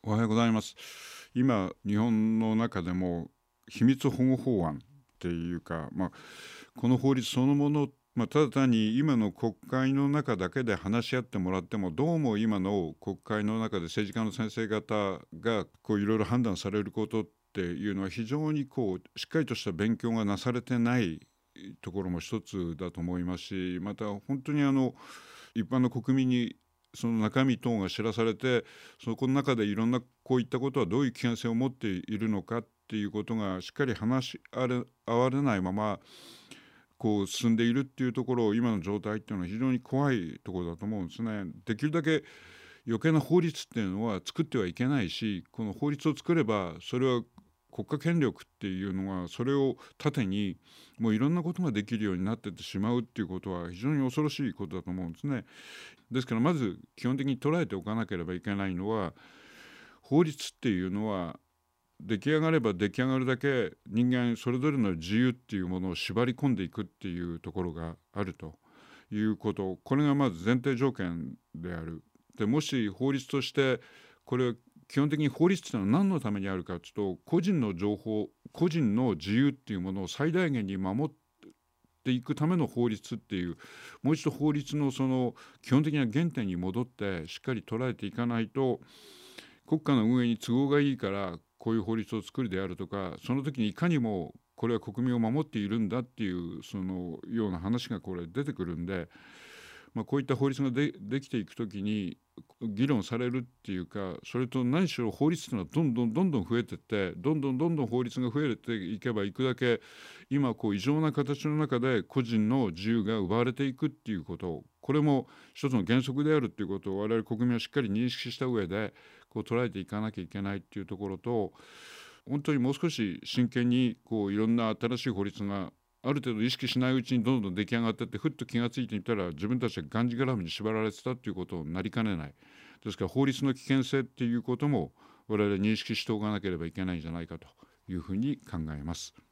おはようございます。今日本の中でも秘密保護法案っていうか、この法律そのもの、ただ単に今の国会の中だけで話し合ってもらっても、どうも今の国会の中で政治家の先生方がいろいろ判断されることっていうのは非常にしっかりとした勉強がなされてないところも一つだと思いますし、また本当に一般の国民にその中身等が知らされて、そこの中でいろんなこういったことはどういう危険性を持っているのかっていうことがしっかり話し合われないまま進んでいるっていうところを、今の状態っていうのは非常に怖いところだと思うんですね。できるだけ余計な法律っていうのは作ってはいけないし、この法律を作ればそれは国家権力っていうのがそれを盾にもういろんなことができるようになってってしまうっていうことは非常に恐ろしいことだと思うんですね。ですからまず基本的に捉えておかなければいけないのは、法律っていうのは出来上がれば出来上がるだけ人間それぞれの自由っていうものを縛り込んでいくっていうところがあるということ、これがまず前提条件である。でもし法律としてこれ基本的に法律というのは何のためにあるかというと、個人の情報、個人の自由っていうものを最大限に守っていくための法律っていう、もう一度法律のその基本的な原点に戻ってしっかり捉えていかないと、国家の運営に都合がいいからこういう法律を作るであるとか、その時にいかにもこれは国民を守っているんだっていうそのような話がこれ出てくるんで、こういった法律ができていくときに議論されるっていうか、それと何しろ法律というのはどんどん増えていって、どんどん法律が増えていけばいくだけ、今異常な形の中で個人の自由が奪われていくっていうこと、これも一つの原則であるっていうことを我々国民はしっかり認識した上で捉えていかなきゃいけないっていうところと、本当にもう少し真剣にいろんな新しい法律がある程度意識しないうちにどんどん出来上がっていって、ふっと気がついてみたら自分たちががんじがらめに縛られてたということになりかねない。ですから法律の危険性っていうことも我々認識しておかなければいけないんじゃないかというふうに考えます。